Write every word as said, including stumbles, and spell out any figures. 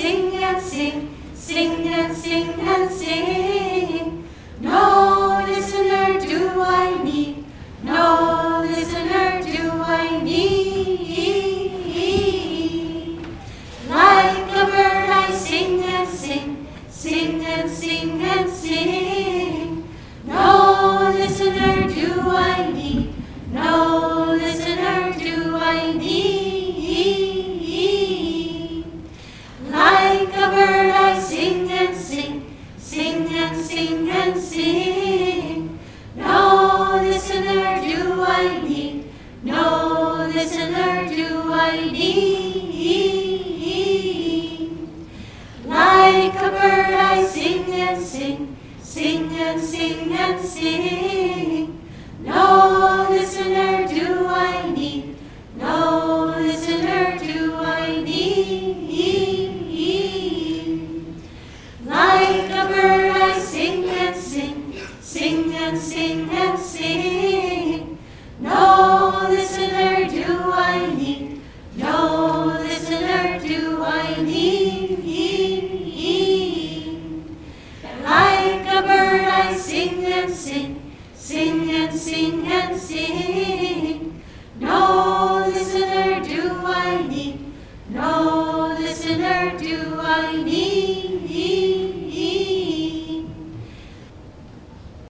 sing and sing, sing and sing and sing. No listener do I need, no listener do I need. Like a bird I sing and sing, sing and sing and sing. No listener do I need, no listener do I need. Like a bird I sing and sing, sing and sing and sing. No listener do I need, no listener do I need. Like a bird I sing and sing, sing and sing and sing.